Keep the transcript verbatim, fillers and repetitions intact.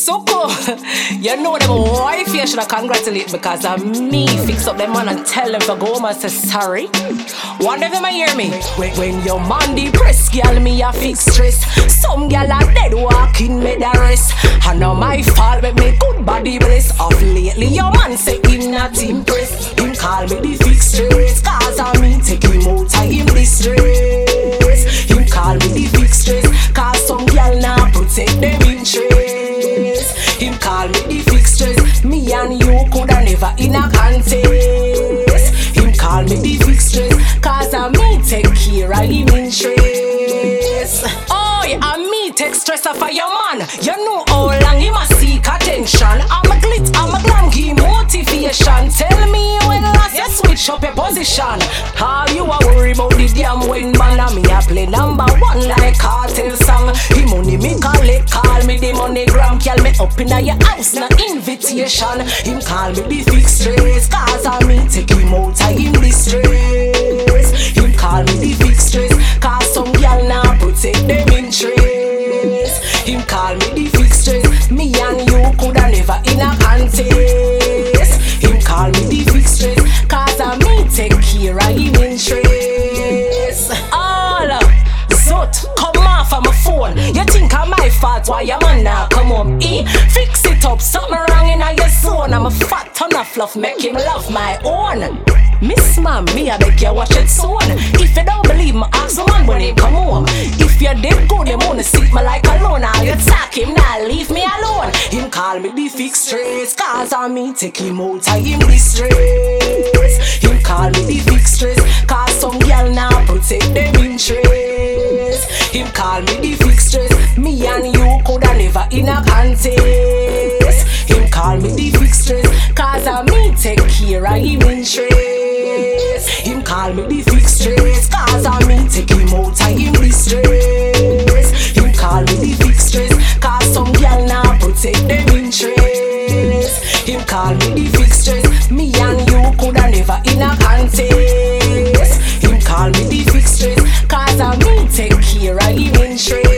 so cool. You know them wife, you should congratulate because of me. Fix up them man and tell them to go home and say sorry. One of them a hear me. When, when your man depressed, girl, me a fix stress. Some girl are dead walking, me the rest. And now my fault, make me good body bless. Of lately, your man say him not impressed. Him call me the fix stress, cause of me take him out of him distress. Him call me the fix stress, cause some girl now protect them interest. Him call me the fix stress, me and you coulda never in a contest. Him call me the fix stress, cause of me take care of him interest. Oh, yeah, and me take stress off of your man. You know how long he must seek attention. I'm a glit, I'm a glam, give motivation. Tell me when last you switch up your position. How you a worry about the damn when man and me a play number one like cartel song. He money me call it, call me the money gram. Call me up in your house, no invitation. Him call me the fix stress, cause of me take him out of him distress. Him call me the fix stress, cause some girl now protect them interest. Him call me the fix stress, me and you coulda never in a contest. Him call me the fix stress, cause of me take care of him interest. All uh, Zot, come off of my phone. You think I'm my fault, why your man now come home? E, fix it up, something wrong in your zone. I'm a fat ton of fluff, make him love my own. Miss man, me I beg you watch it soon. If you don't believe me, ask the man when he come home. If you did good, you wanna sit me like alone. Now you talk him, now leave me alone. Him call me the fix stress, cause of me take him out of him distress. Him call me the fix stress, cause some girl now protect them interest. Him call me the fix stress, me and you coulda never in a contest. Him call me the fix stress, cause of me take care of him interest. Him call me the fix stress, cause of me take him out of him distress. Him call me the fix stress, cause some girl now protect them interest. Him call me the fix stress, me and you coulda never in a contest. Him call me the fix stress, cause of me take care of him interest.